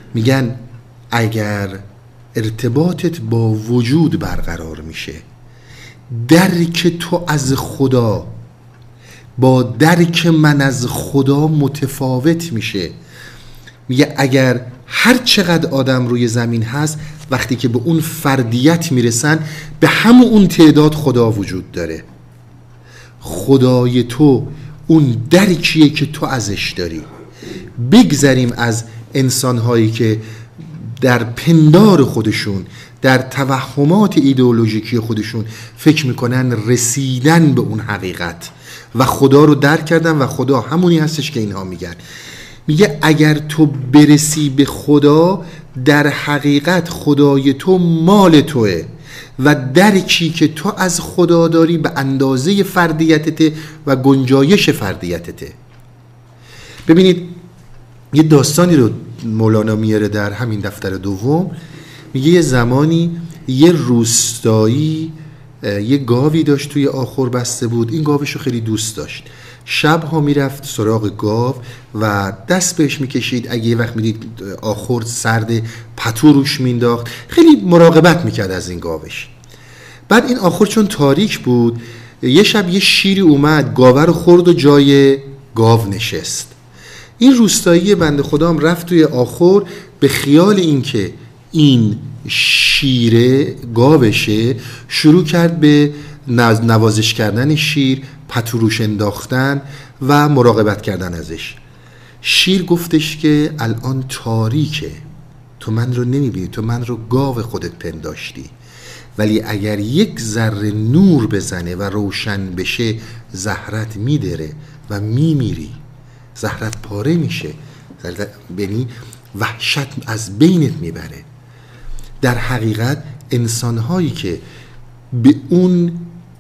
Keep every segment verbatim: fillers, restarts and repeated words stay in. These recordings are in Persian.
میگن اگر ارتباطت با وجود برقرار میشه، درک تو از خدا با درک من از خدا متفاوت میشه. میگه اگر هر چقدر آدم روی زمین هست، وقتی که به اون فردیت میرسن، به همون اون تعداد خدا وجود داره. خدای تو اون درکیه که تو ازش داری. بگذریم از انسانهایی که در پندار خودشون، در توهمات ایدئولوژیکی خودشون فکر میکنن رسیدن به اون حقیقت و خدا رو درک کردن و خدا همونی هستش که اینها میگن. میگه اگر تو برسی به خدا، در حقیقت خدای تو مال توه و درکی که تو از خدا داری به اندازه فردیتته و گنجایش فردیتته. ببینید یه داستانی رو مولانا میاره در همین دفتر دوم. میگه یه زمانی یه روستایی یه گاوی داشت، توی آخور بسته بود. این گاوش رو خیلی دوست داشت. شب ها میرفت سراغ گاو و دست بهش میکشید. اگه یه وقت میدید آخور سرد، پتو روش مینداخت. خیلی مراقبت میکرد از این گاوش. بعد این آخور چون تاریک بود، یه شب یه شیری اومد، گاوه رو خورد و جای گاو نشست. این روستایی بنده خدا هم رفت توی آخور به خیال این که این شیره گاوشه، شروع کرد به نوازش کردن شیر، پتوروش انداختن و مراقبت کردن ازش. شیر گفتش که الان تاریکه، تو من رو نمیبینی، تو من رو گاو خودت پنداشتی، ولی اگر یک ذره نور بزنه و روشن بشه، زهرت میدره و میمیری، زهرت پاره میشه، یعنی وحشت از بینت میبره. در حقیقت انسانهایی که به اون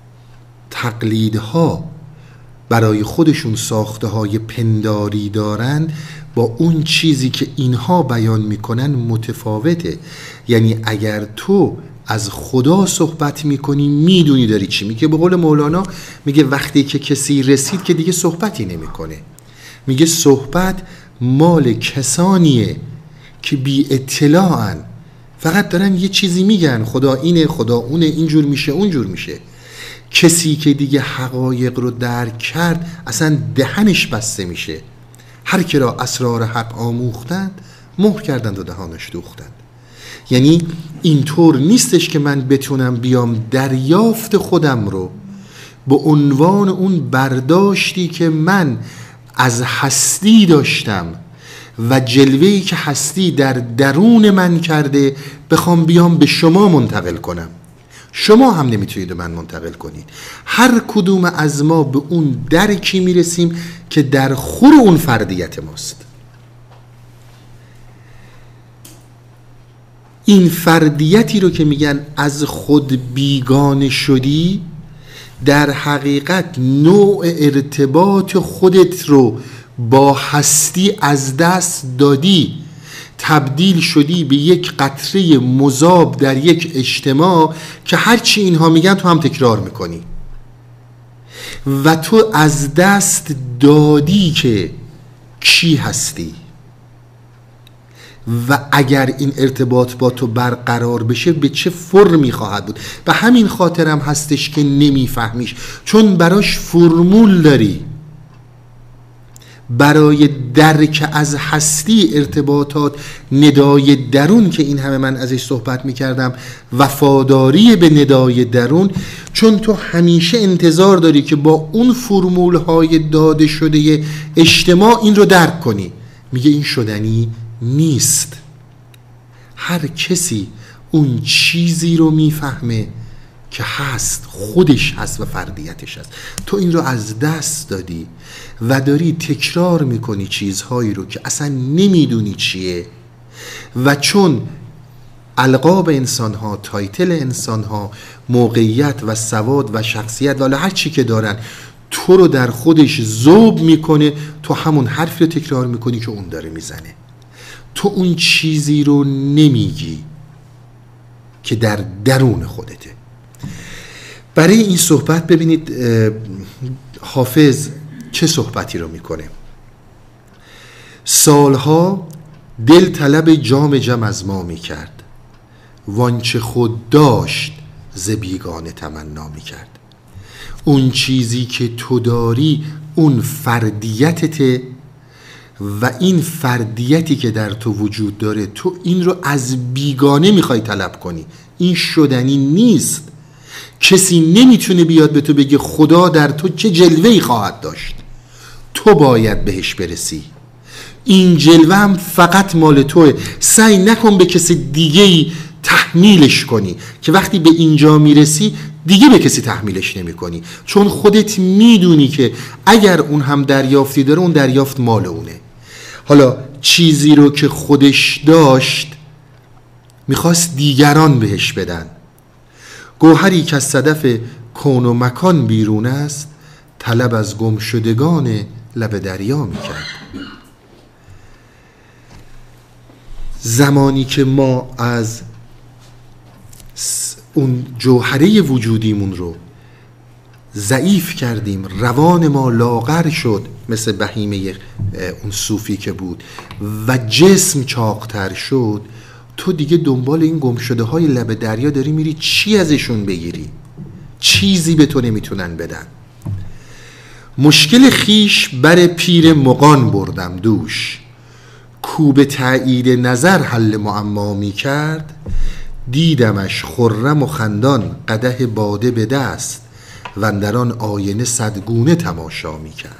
تقلیدها برای خودشون ساخته های پنداری دارن، با اون چیزی که اینها بیان میکنن متفاوته. یعنی اگر تو از خدا صحبت میکنی، میدونی داری چی میگه. به قول مولانا میگه وقتی که کسی رسید که دیگه صحبتی نمیکنه. میگه صحبت مال کسانیه که بی اطلاعن، فقط دارن یه چیزی میگن، خدا اینه، خدا اونه، اینجور میشه، اونجور میشه. کسی که دیگه حقایق رو درک کرد، اصلا دهنش بسته میشه. هر کی را اسرار حق آموختند، مهر کردند و دهانش دوختند. یعنی اینطور نیستش که من بتونم بیام دریافت خودم رو به عنوان اون برداشتی که من از هستی داشتم و جلوه‌ای که هستی در درون من کرده، بخوام بیام به شما منتقل کنم. شما هم نمیتونید من منتقل کنید. هر کدوم از ما به اون درکی میرسیم که در خور اون فردیت ماست. این فردیتی رو که میگن از خود بیگانه شدی، در حقیقت نوع ارتباط خودت رو با هستی از دست دادی، تبدیل شدی به یک قطره مذاب در یک اجتماع که هرچی اینها میگن تو هم تکرار میکنی و تو از دست دادی که کی هستی. و اگر این ارتباط با تو برقرار بشه به چه فرمی خواهد بود. به همین خاطرم هستش که نمیفهمیش، چون براش فرمول داری. برای درک از هستی ارتباطات، ندای درون که این همه من ازش صحبت میکردم، وفاداری به ندای درون، چون تو همیشه انتظار داری که با اون فرمول های داده شده اجتماع این رو درک کنی. میگه این شدنی نیست. هر کسی اون چیزی رو میفهمه که هست، خودش هست و فردیتش هست. تو این رو از دست دادی و داری تکرار میکنی چیزهایی رو که اصلا نمیدونی چیه. و چون القاب انسانها، تایتل انسانها، موقعیت و سواد و شخصیت و هر چی که دارن تو رو در خودش ذوب میکنه، تو همون حرفی رو تکرار میکنی که اون داره میزنه. تو اون چیزی رو نمیگی که در درون خودته. برای این صحبت ببینید حافظ چه صحبتی رو میکنه. سالها دل طلب جام جم از ما می کرد، وانچه خود داشت ز بیگانه تمنا می کرد. اون چیزی که تو داری اون فردیتته و این فردیتی که در تو وجود داره تو این رو از بیگانه میخوای طلب کنی. این شدنی نیست. کسی نمیتونه بیاد به تو بگه خدا در تو چه جلوه‌ای خواهد داشت، تو باید بهش برسی. این جلوه هم فقط مال توه. سعی نکن به کسی دیگه‌ای تحمیلش کنی که وقتی به اینجا میرسی دیگه به کسی تحمیلش نمی کنی، چون خودت میدونی که اگر اون هم دریافتی داره اون دریافت مال اونه. حالا چیزی رو که خودش داشت میخواست دیگران بهش بدن. گوهری که از صدف کون و مکان بیرون است، طلب از گم شدگان لب دریا میکرد. زمانی که ما از اون جوهره وجودیمون رو ضعیف کردیم، روان ما لاغر شد مثل بهیمه اون صوفی که بود و جسم چاقتر شد، تو دیگه دنبال این گمشده های لب دریا داری میری چی ازشون بگیری؟ چیزی به تو نمیتونن بدن. مشکل خیش بر پیر مغان بردم دوش، کو به تایید نظر حل معما می کرد. دیدمش خرم و خندان قدح باده به دست، و اندران آینه صدگونه تماشا می کرد.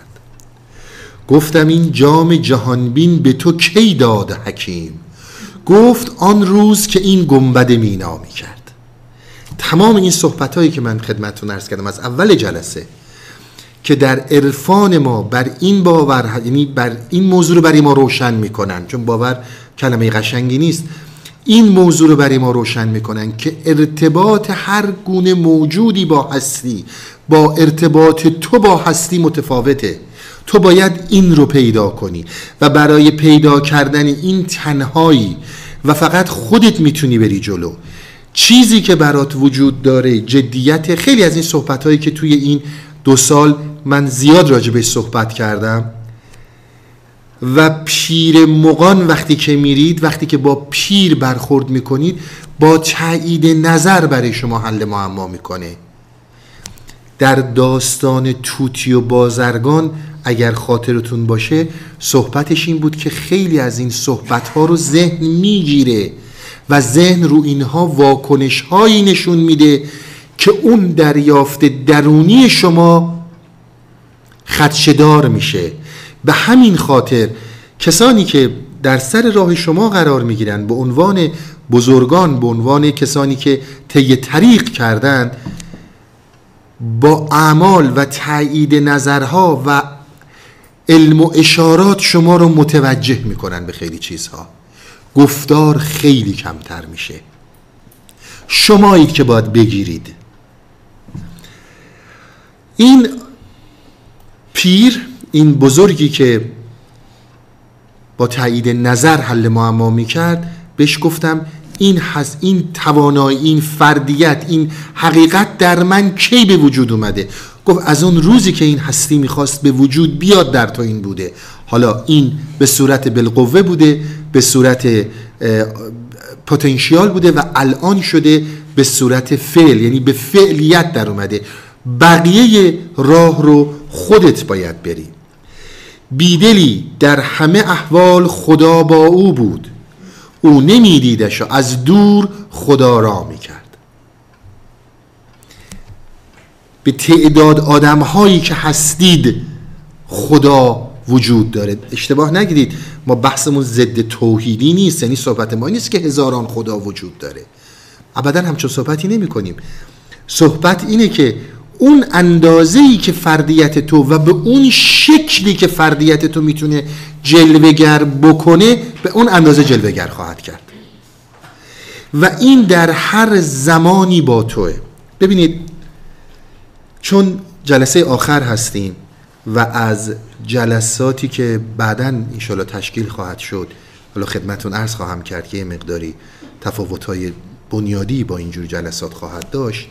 گفتم این جام جهانبین به تو کی داد حکیم؟ گفت آن روز که این گنبد مینا می کرد. تمام این صحبت هایی که من خدمتتون عرض کردم از اول جلسه که در عرفان ما بر این باور، یعنی بر این موضوع رو برای ما روشن میکنن، چون باور کلمه قشنگی نیست، این موضوع رو برای ما روشن میکنن که ارتباط هر گونه موجودی با هستی با ارتباط تو با هستی متفاوته. تو باید این رو پیدا کنی و برای پیدا کردن این تنهایی و فقط خودت میتونی بری جلو. چیزی که برات وجود داره جدیت. خیلی از این صحبت هایی که توی این دو سال من زیاد راجع بهش صحبت کردم و پیر مغان وقتی که میرید، وقتی که با پیر برخورد میکنید، با تایید نظر برای شما حل معما میکنه. در داستان توتی و بازرگان اگر خاطرتون باشه صحبتش این بود که خیلی از این صحبت ها رو ذهن میگیره و ذهن رو اینها واکنش هایی نشون میده که اون دریافت درونی شما خدشه‌دار میشه. به همین خاطر کسانی که در سر راه شما قرار میگیرن به عنوان بزرگان، به عنوان کسانی که طی طریق کردن، با اعمال و تایید نظرها و علم و اشارات شما رو متوجه میکنن به خیلی چیزها. گفتار خیلی کمتر میشه. شمایید که باید بگیرید. این پیر، این بزرگی که با تایید نظر حل معما میکرد، بهش گفتم این حس، این توانایی، این فردیت، این حقیقت در من کی به وجود اومده؟ گفت از اون روزی که این هستی میخواست به وجود بیاد در تو این بوده. حالا این به صورت بالقوه بوده، به صورت پتانسیال بوده و الان شده به صورت فعل، یعنی به فعلیت در اومده. بقیه راه رو خودت باید بری. بیدلی در همه احوال خدا با او بود، او نمیدیدش و از دور خدا را میکرد. به تعداد آدم هایی که هستید خدا وجود داره. اشتباه نگیرید، ما بحثمون ضد توحیدی نیست، یعنی صحبت ما نیست که هزاران خدا وجود داره. ابدا همچون صحبتی نمی کنیم. صحبت اینه که اون اندازه‌ای که فردیت تو و به اون شکلی که فردیت تو میتونه جلوه‌گر بکنه، به اون اندازه جلوه‌گر خواهد کرد و این در هر زمانی با توه. ببینید، چون جلسه آخر هستیم و از جلساتی که بعداً انشالله تشکیل خواهد شد، حالا خدمتون عرض خواهم کرد که یه مقداری تفاوت‌های بنیادی با اینجور جلسات خواهد داشت.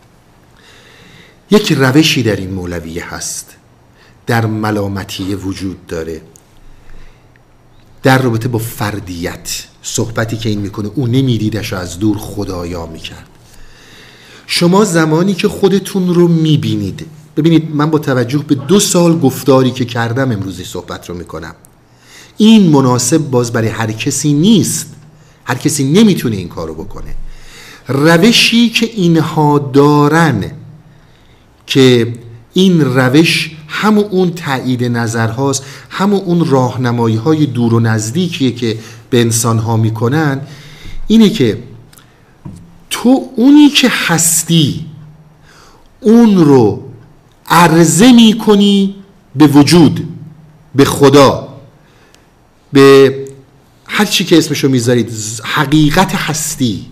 یک روشی در این مولویه هست، در ملامتیه وجود داره. در رابطه با فردیت صحبتی که این میکنه، او نمیدیدش و از دور خدایا میکرد. شما زمانی که خودتون رو میبینید، ببینید من با توجه به دو سال گفتاری که کردم امروزی صحبت رو میکنم، این مناسب باز برای هر کسی نیست، هر کسی نمیتونه این کارو بکنه. روشی که اینها دارن که این روش همون اون تایید نظرهاست، همون اون راهنمایی های دور و نزدیکیه که به انسان ها میکنن، اینه که تو اونی که هستی اون رو عرضه میکنی به وجود، به خدا، به هر چی که اسمشو میذارید، حقیقت هستی.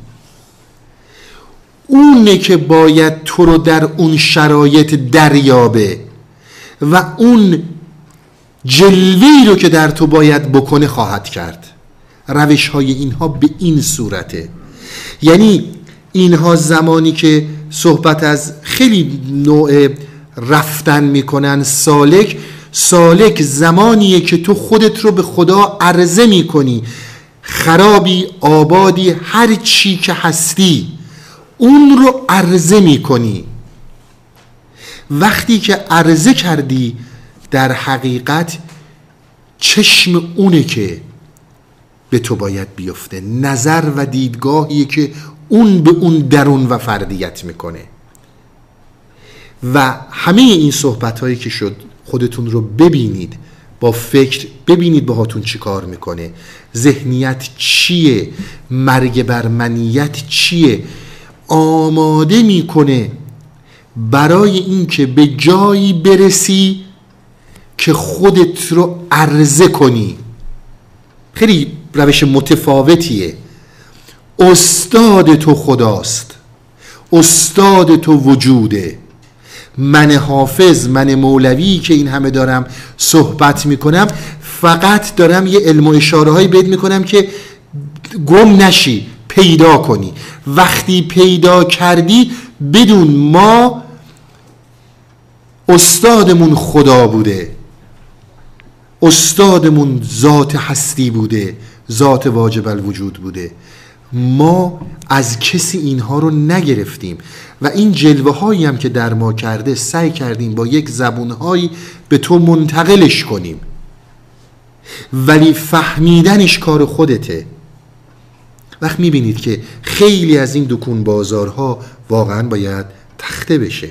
اونه که باید تو رو در اون شرایط دریابه و اون جلوه‌ای رو که در تو باید بکنه خواهد کرد. روش های اینها به این صورته. یعنی اینها زمانی که صحبت از خیلی نوع رفتن میکنن، سالک سالک زمانیه که تو خودت رو به خدا عرضه میکنی، خرابی، آبادی، هر چی که هستی اون رو عرضه میکنی. وقتی که عرضه کردی در حقیقت چشم اونه که به تو باید بیفته، نظر و دیدگاهیه که اون به اون درون و فردیت میکنه. و همه این صحبت هایی که شد خودتون رو ببینید، با فکر ببینید باهاتون چی کار میکنه، ذهنیت چیه، مرگ بر منیت چیه، آماده میکنه برای اینکه به جایی برسی که خودت رو عرضه کنی. خیلی روش متفاوتیه. استاد تو خداست، استاد تو وجوده. من حافظ، من مولوی که این همه دارم صحبت میکنم، فقط دارم یه علم و اشاره هایی بهت میکنم که گم نشی، پیدا کنی. وقتی پیدا کردی بدون ما استادمون خدا بوده، استادمون ذات هستی بوده، ذات واجب الوجود بوده. ما از کسی اینها رو نگرفتیم و این جلوه هایی هم که در ما کرده سعی کردیم با یک زبون هایی به تو منتقلش کنیم، ولی فهمیدنش کار خودته. وقت میبینید که خیلی از این دکون بازارها واقعا باید تخته بشه.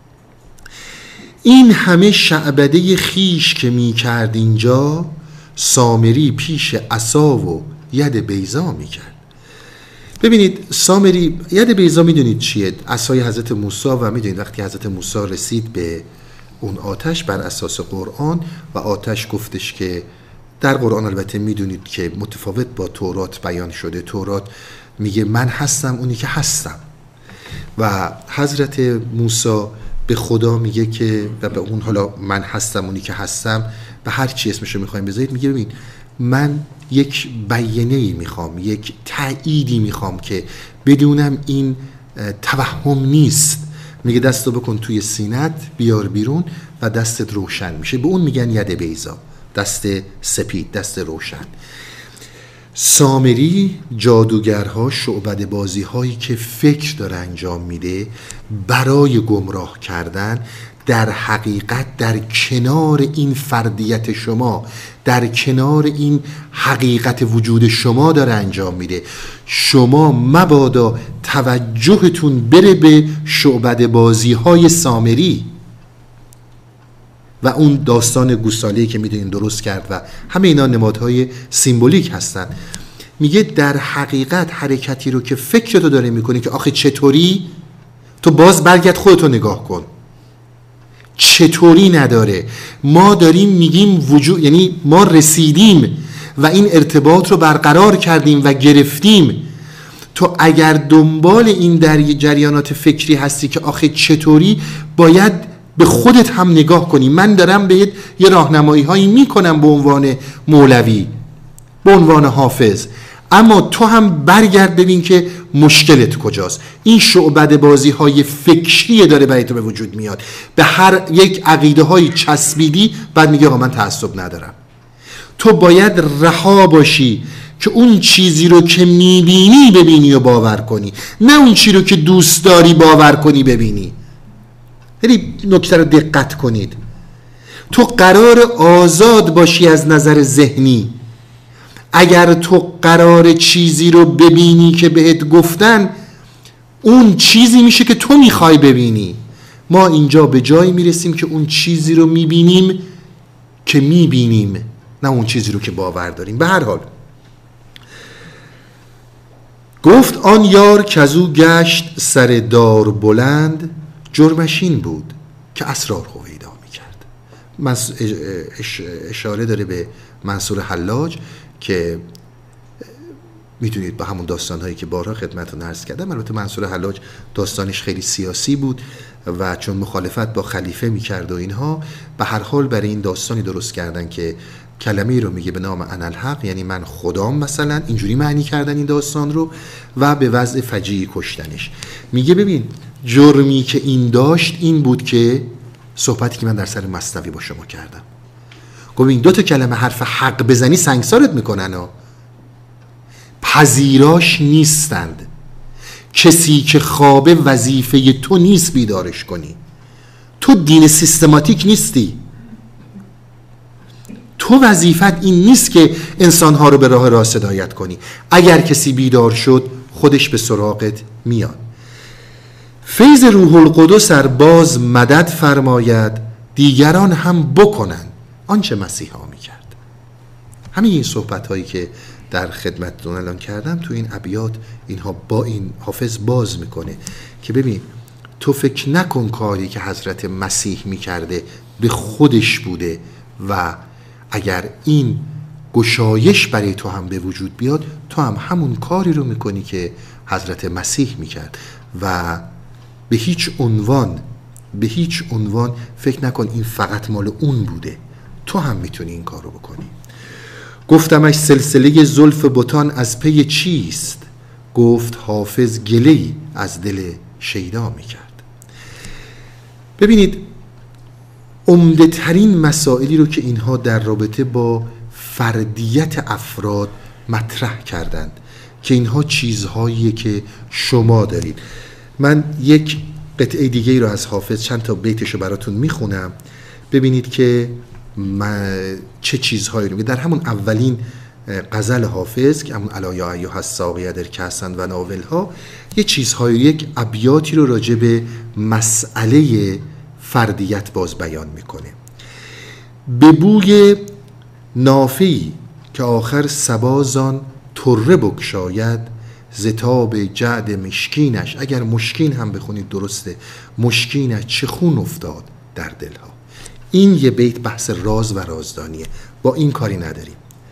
این همه شعبده خیش که میکرد اینجا، سامری پیش عصا و ید بیضا میکرد. ببینید سامری، ید بیضا میدونید چیه؟ عصای حضرت موسی. و میدونید وقتی حضرت موسی رسید به اون آتش بر اساس قرآن و آتش گفتش که در قرآن البته میدونید که متفاوت با تورات بیان شده. تورات میگه من هستم اونی که هستم و حضرت موسی به خدا میگه که و به اون حالا من هستم اونی که هستم و هر چی اسمشو میخوایم بذارید، میگه ببین من یک بیانیه‌ای میخوام، یک تأییدی میخوام که بدونم این توهم نیست. میگه دستو بکن توی سینت، بیار بیرون و دستت روشن میشه. به اون میگن ید بیضا، دست سپید، دست روشن. سامری جادوگرها، شعبده بازی هایی که فکر داره انجام میده برای گمراه کردن، در حقیقت در کنار این فردیت شما، در کنار این حقیقت وجود شما داره انجام میده. شما مبادا توجهتون بره به شعبده بازی های سامری و اون داستان گوساله که میدونین درست کرد و همه اینا نمادهای سیمبولیک هستن. میگه در حقیقت حرکتی رو که فکرتو داره میکنی که آخه چطوری، تو باز برگرد خودتو نگاه کن، چطوری نداره. ما داریم میگیم وجود، یعنی ما رسیدیم و این ارتباط رو برقرار کردیم و گرفتیم. تو اگر دنبال این در جریانات فکری هستی که آخه چطوری، باید به خودت هم نگاه کنی. من دارم بهت یه راهنمایی هایی میکنم به عنوان مولوی، به عنوان حافظ، اما تو هم برگرد ببین که مشکلت کجاست. این شعبده بازی های فکری داره برای تو به وجود میاد. به هر یک عقیده های چسبیدی بعد میگه آقا من تعصب ندارم. تو باید رها باشی که اون چیزی رو که میبینی ببینی و باور کنی، نه اون چیزی رو که دوست داری باور کنی ببینی. خیلی نکته رو دقت کنید. تو قرار آزاد باشی از نظر ذهنی. اگر تو قرار چیزی رو ببینی که بهت گفتن، اون چیزی میشه که تو میخوای ببینی. ما اینجا به جایی میرسیم که اون چیزی رو میبینیم که میبینیم، نه اون چیزی رو که باور داریم. به هر حال گفت آن یار که از او گشت سر دار بلند، جرمش این بود که اسرار هویدا میکرد. اشاره داره به منصور حلاج که میدونید با همون داستانهایی که بارها خدمتتون عرض کردم. البته منصور حلاج داستانش خیلی سیاسی بود و چون مخالفت با خلیفه میکرد و اینها، به هر حال برای این داستانی درست کردن که کلمه‌ای رو میگه به نام انالحق، یعنی من خدام، مثلا اینجوری معنی کردن این داستان رو و به وضع فجیعی کشتنش. میگه ببین جرمی که این داشت این بود که صحبتی که من در سر مثنوی با شما کردم، گفت این دو تا کلمه حرف حق بزنی سنگسارت میکنن ها. پذیراش نیستند. کسی که خوابه وظیفه تو نیست بیدارش کنی. تو دین سیستماتیک نیستی. تو وظیفت این نیست که انسانها رو به راه راست هدایت کنی. اگر کسی بیدار شد خودش به سراغت میاد. فیض روح القدس ار باز مدد فرماید، دیگران هم بکنن آنچه مسیحا میکرد. همین این صحبت هایی که در خدمتتون الان کردم تو این ابیات، اینها با این حافظ باز میکنه که ببین تو فکر نکن کاری که حضرت مسیح میکرده به خودش بوده و اگر این گشایش برای تو هم به وجود بیاد تو هم همون کاری رو میکنی که حضرت مسیح میکرد و به هیچ عنوان به هیچ عنوان فکر نکن این فقط مال اون بوده، تو هم میتونی این کار رو بکنی. گفتمش سلسله زلف بتان از پی چیست، گفت حافظ گله‌ای از دل شیدا میکرد. ببینید عمده ترین مسائلی رو که اینها در رابطه با فردیت افراد مطرح کردند که اینها چیزهاییه که شما دارید. من یک قطعه دیگه رو از حافظ چند تا بیتش رو براتون میخونم ببینید که چه چیزهایی رو در همون اولین غزل حافظ که همون الا یا ایها الساقی در کأسا و ناول ها یه چیزهایی، یک ابیاتی رو راجع به مسئله فردیت باز بیان میکنه. به بوی نافی که آخر سبازان طره بگشاید، زتاب جعد مشکینش، اگر مشکین هم بخونید درسته، مشکینش چه خون افتاد در دلها. این یه بیت بحث راز و رازدانیه، با این کاری نداریم.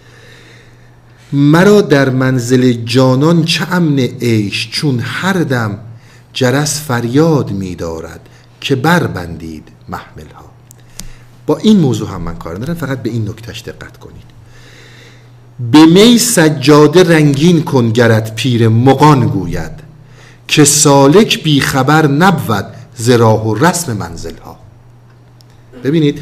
مرا در منزل جانان چه امن عیش، چون هر دم جرس فریاد می دارد که بربندید محملها. با این موضوع هم من کار ندارم، فقط به این نکتهش دقت کنید. به می سجاده رنگین کن گرت پیر مغان گوید، که سالک بی خبر نبود ز راه و رسم منزلها. ببینید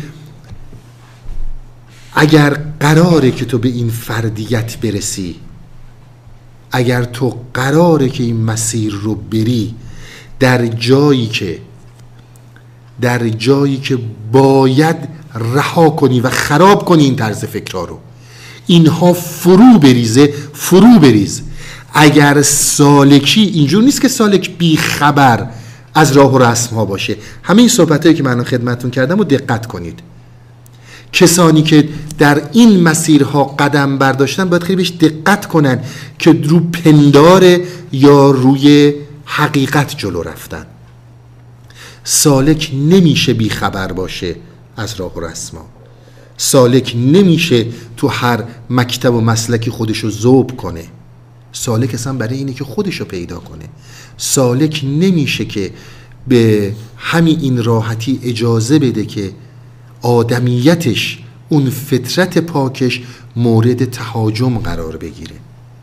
اگر قراره که تو به این فردیت برسی، اگر تو قراره که این مسیر رو بری در جایی که در جایی که باید رها کنی و خراب کنی این طرز فکرها رو، اینها فرو بریزه، فرو بریز. اگر سالکی اینجور نیست که سالک بی خبر از راه و رسم ها باشه. همه این صحبت هایی که من خدمتون کردم رو دقت کنید. کسانی که در این مسیرها قدم برداشتن باید خیلی بهش دقت کنن که رو پندار یا روی حقیقت جلو رفتن. سالک نمیشه بی خبر باشه از راه و رسم ها. سالک نمیشه تو هر مکتب و مسلکی خودشو ذوب کنه. سالک اصلا برای اینه که خودشو پیدا کنه. سالک نمیشه که به همین این راحتی اجازه بده که آدمیتش، اون فطرت پاکش مورد تهاجم قرار بگیره.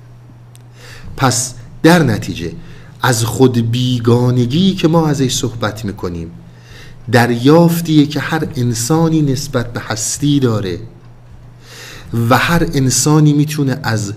پس در نتیجه از خود بیگانگی که ما ازش صحبت میکنیم، دریافتیه که هر انسانی نسبت به هستی داره و هر انسانی میتونه از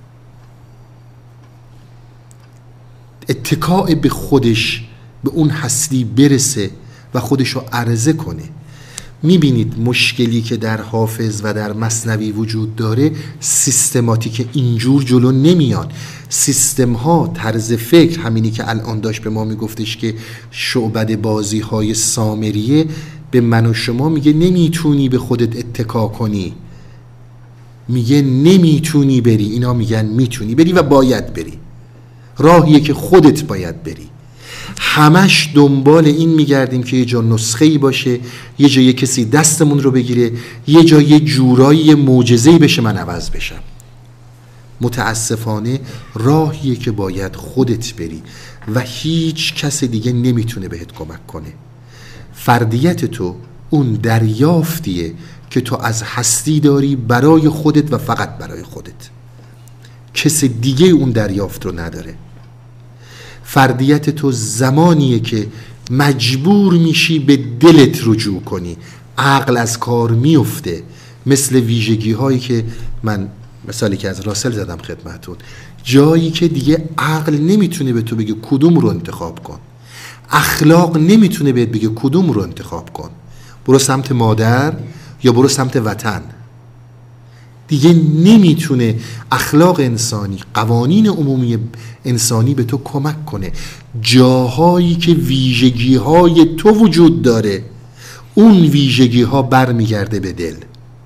اتکاء به خودش به اون هستی برسه و خودش رو عرضه کنه. میبینید مشکلی که در حافظ و در مثنوی وجود داره، سیستماتیک اینجور جلو نمیان. سیستم ها، طرز فکر، همینی که الان داشت به ما میگفتش که شعبده بازی های سامریه، به من و شما میگه نمیتونی به خودت اتکا کنی، میگه نمیتونی بری. اینا میگن میتونی بری و باید بری، راهیه که خودت باید بری. همش دنبال این میگردیم که یه جا نسخه‌ای باشه، یه جا یه کسی دستمون رو بگیره، یه جا یه جورایی معجزه‌ای بشه من عوض بشم. متاسفانه راهیه که باید خودت بری و هیچ کس دیگه نمیتونه بهت کمک کنه. فردیت تو اون دریافتیه که تو از هستی داری برای خودت و فقط برای خودت. کس دیگه اون دریافت رو نداره. فردیت تو زمانیه که مجبور میشی به دلت رجوع کنی، عقل از کار میفته. مثل ویژگی هایی که من مثالی که از راسل زدم خدمتون، جایی که دیگه عقل نمیتونه به تو بگه کدوم رو انتخاب کن، اخلاق نمیتونه بهت بگه کدوم رو انتخاب کن، برو سمت مادر یا برو سمت وطن. دیگه نمیتونه اخلاق انسانی، قوانین عمومی انسانی به تو کمک کنه. جاهایی که ویژگی های تو وجود داره، اون ویژگی ها برمیگرده به دل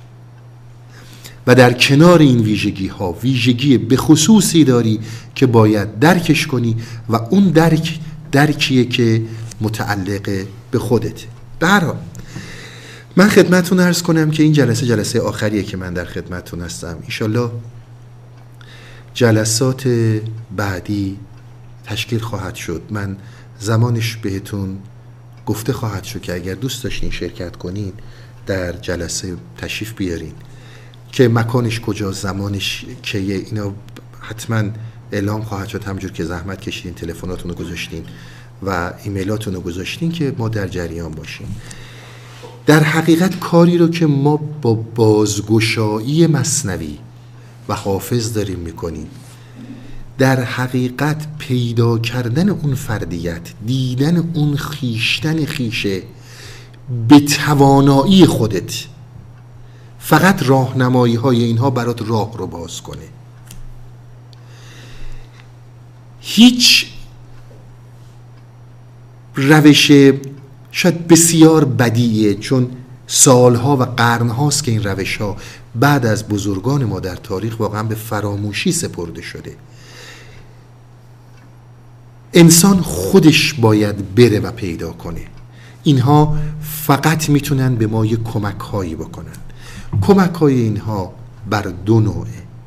و در کنار این ویژگی ها ویژگی به خصوصی داری که باید درکش کنی و اون درک درکیه که متعلق به خودت. به هر حال من خدمتتون عرض کنم که این جلسه جلسه آخریه که من در خدمتتون هستم. انشالله جلسات بعدی تشکیل خواهد شد. من زمانش بهتون گفته خواهد شد که اگر دوست داشتین شرکت کنین در جلسه تشریف بیارین. که مکانش کجا، زمانش که اینا حتما اعلام خواهد شد. همونجور که زحمت کشیدین تلفناتون رو گذاشتین و ایمیلاتون رو گذاشتین که ما در جریان باشیم. در حقیقت کاری رو که ما با بازگشایی مثنوی و حافظ داریم میکنیم، در حقیقت پیدا کردن اون فردیت، دیدن اون خیشتن خیشه به توانایی خودت، فقط راهنمایی های اینها برات راه رو باز کنه. هیچ روش شاید بسیار بدیه، چون سالها و قرنهاست که این روش ها بعد از بزرگان ما در تاریخ واقعا به فراموشی سپرده شده. انسان خودش باید بره و پیدا کنه. اینها فقط میتونن به ما یک کمک هایی بکنن. کمک های اینها بر دو نوعه.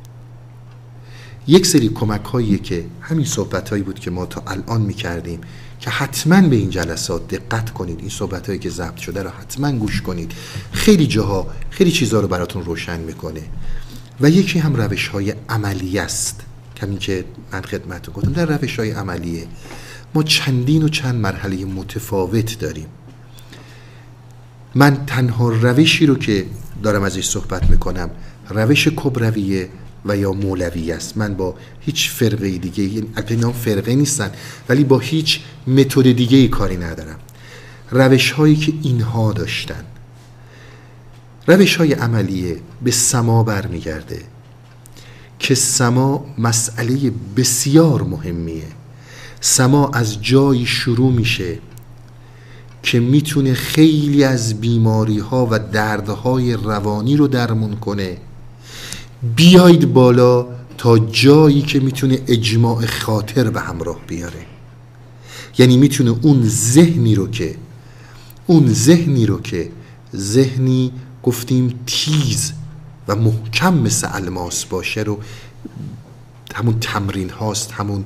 یک سری کمک هایی که همین صحبت هایی بود که ما تا الان میکردیم که حتما به این جلسات دقت کنید، این صحبت هایی که ضبط شده رو حتما گوش کنید. خیلی جاها خیلی چیزها رو براتون روشن میکنه. و یکی هم روش های عملی است. همین که من خدمتتون گفتم، در روش های عملیه ما چندین و چند مرحله متفاوت داریم. من تنها روشی رو که دارم ازش صحبت میکنم روش کبرویه و یا مولوی است. من با هیچ فرقه دیگه، اینا فرقه نیستن، ولی با هیچ متد دیگه ای کاری ندارم. روش هایی که اینها داشتن، روش های عملیه، به سما برمیگرده که سما مسئله بسیار مهمیه. سما از جایی شروع میشه که میتونه خیلی از بیماری ها و دردهای روانی رو درمون کنه، بیاید بالا تا جایی که میتونه اجماع خاطر به همراه بیاره. یعنی میتونه اون ذهنی رو که اون ذهنی رو که ذهنی گفتیم تیز و محکم مثل الماس باشه رو، همون تمرین هاست، همون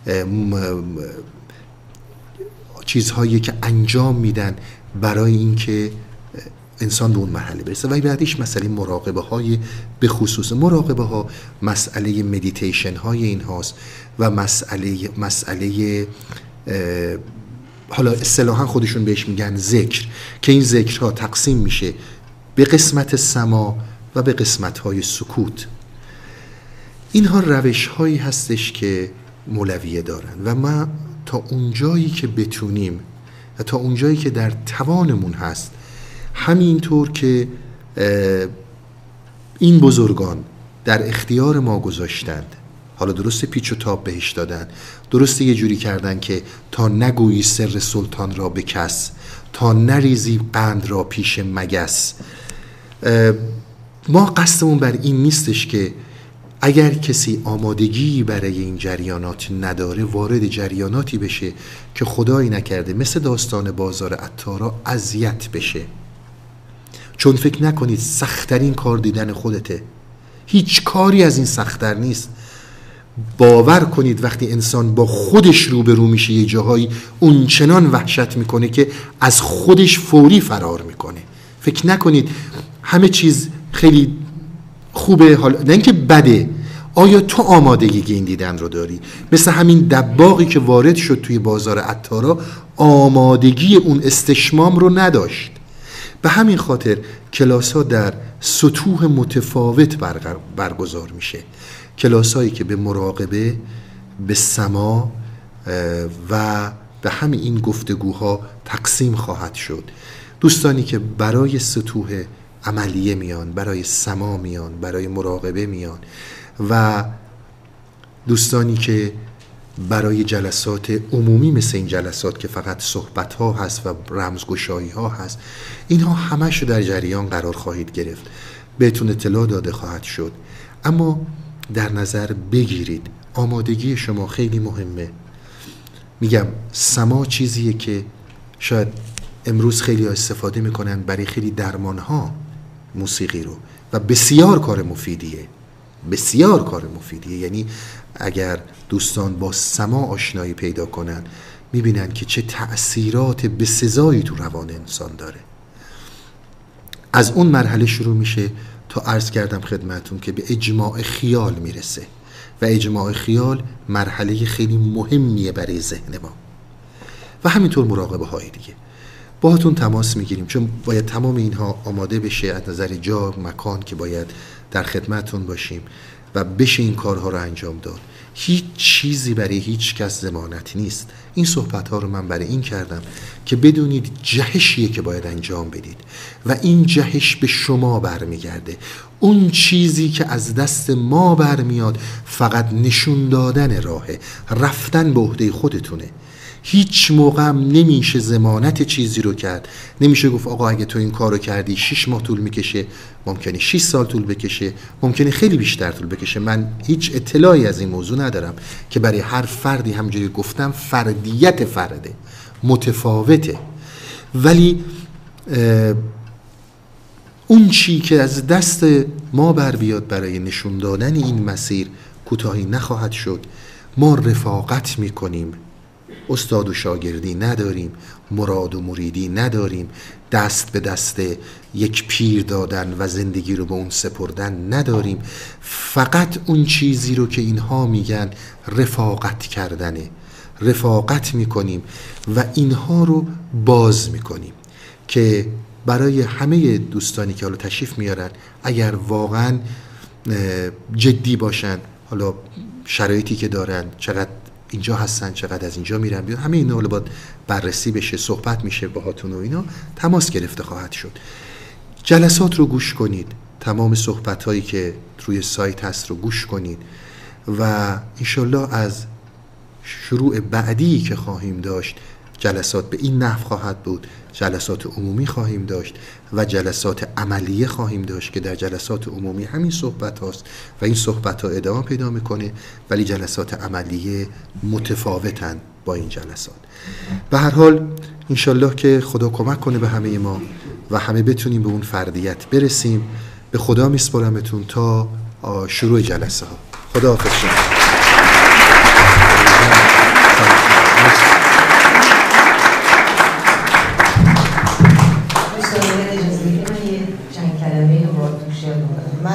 چیزهایی که انجام میدن برای اینکه انسان به اون مرحله برسه. و بعدش مسئله مراقبه های، به خصوص مراقبه ها مسئله مدیتیشن های این هاست و مسئله مسئله حالا اصطلاحا خودشون بهش میگن ذکر، که این ذکرها تقسیم میشه به قسمت سما و به قسمت‌های سکوت. اینها روش‌هایی هستش که مولویه دارن و ما تا اونجایی که بتونیم و تا اونجایی که در توانمون هست، همینطور که این بزرگان در اختیار ما گذاشتند، حالا درست پیچ و تاب بهش دادن، درست یه جوری کردن که تا نگویی سر سلطان را به کس، تا نریزی قند را پیش مگس. ما قصدمون بر این نیستش که اگر کسی آمادگی برای این جریانات نداره وارد جریاناتی بشه که خدایی نکرده مثل داستان بازار عطارا اذیت بشه. چون فکر نکنید سخت‌ترین کار دیدن خودته، هیچ کاری از این سخت‌تر نیست. باور کنید وقتی انسان با خودش روبرو میشه یه جاهایی اون چنان وحشت میکنه که از خودش فوری فرار میکنه. فکر نکنید همه چیز خیلی خوبه، حالا نه اینکه بده. آیا تو آمادگی این دیدن رو داری؟ مثل همین دباغی که وارد شد توی بازار عطارا آمادگی اون استشمام رو نداشت. به همین خاطر کلاس ها در سطوح متفاوت برگزار میشه. کلاس هایی که به مراقبه، به سما و به همین این گفتگوها تقسیم خواهد شد. دوستانی که برای سطوح عملیه میان، برای سما میان، برای مراقبه میان و دوستانی که برای جلسات عمومی مثل این جلسات که فقط صحبت ها هست و رمزگشایی ها هست، اینها همش در جریان قرار خواهید گرفت، بهتون اطلاع داده خواهد شد. اما در نظر بگیرید آمادگی شما خیلی مهمه. میگم سما چیزیه که شاید امروز خیلی استفاده میکنن برای خیلی درمان ها موسیقی رو و بسیار کار مفیدیه، بسیار کار مفیدیه. یعنی اگر دوستان با سما آشنایی پیدا کنن میبینن که چه تأثیرات بسزایی تو روان انسان داره. از اون مرحله شروع میشه تا عرض کردم خدمتون که به اجماع خیال میرسه و اجماع خیال مرحله خیلی مهمیه برای ذهن ما و همینطور مراقبه های دیگه. باهاتون تماس میگیریم چون باید تمام اینها آماده بشه از نظر جا، مکان که باید در خدمتون باشیم و بشه این کارها رو انجام داد. هیچ چیزی برای هیچ کس ضمانت نیست. این صحبت ها رو من برای این کردم که بدونید جهشیه که باید انجام بدید و این جهش به شما برمیگرده. اون چیزی که از دست ما برمیاد فقط نشون دادن راهه، رفتن به عهده خودتونه. هیچ موقع هم نمیشه ضمانت چیزی رو کرد. نمیشه گفت آقا اگه تو این کارو کردی شش ماه طول میکشه، ممکنه شش سال طول بکشه، ممکنه خیلی بیشتر طول بکشه. من هیچ اطلاعی از این موضوع ندارم که برای هر فردی همونجوری گفتم فردیت فرده متفاوته، ولی اون چی که از دست ما بر بیاد برای نشون دادن این مسیر کوتاهی نخواهد شد. ما رفاقت میکنیم، استاد و شاگردی نداریم، مراد و مریدی نداریم، دست به دست یک پیر دادن و زندگی رو به اون سپردن نداریم. فقط اون چیزی رو که اینها میگن رفاقت کردنه، رفاقت میکنیم و اینها رو باز میکنیم که برای همه دوستانی که حالا تشریف میارن اگر واقعا جدی باشن، حالا شرایطی که دارن، چقدر اینجا هستن، چقدر از اینجا میرن بیان، همه اینا باید بررسی بشه، صحبت میشه باهاتون و اینا تماس گرفته خواهد شد. جلسات رو گوش کنید، تمام صحبت هایی که روی سایت هست رو گوش کنید و انشالله از شروع بعدی که خواهیم داشت جلسات به این نحو خواهد بود. جلسات عمومی خواهیم داشت و جلسات عملیه خواهیم داشت که در جلسات عمومی همین صحبت هاست و این صحبت ها ادامه پیدا میکنه، ولی جلسات عملیه متفاوتن با این جلسات. به هر حال انشالله که خدا کمک کنه به همه ما و همه بتونیم به اون فردیت برسیم. به خدا میسپارمتون تا شروع جلسه ها. خدا حافظ شما. من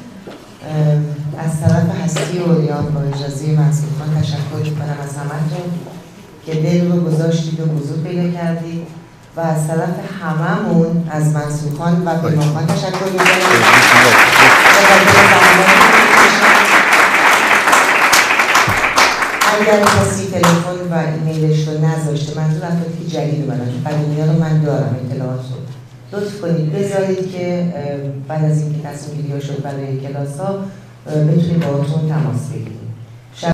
از طرف هستی و اوریان با اجازه منصور خان تشکر میکنم از همتون که دل رو گذاشتید و حضور پیدا کردید و از طرف هممون از منصور خان و پیمان خان تشکر می‌کنم. اگر کسی تلفن و ایمیلش رو نذاشته، منظور افرادی که جدید اومدن، چون قدیمی‌ها رو من دارم اطلاعات رو، لطف کنید بذارید که بعد از اینکه تصمیم گیری شد برای کلاس ها بتونید باهاتون تماس بگیرید.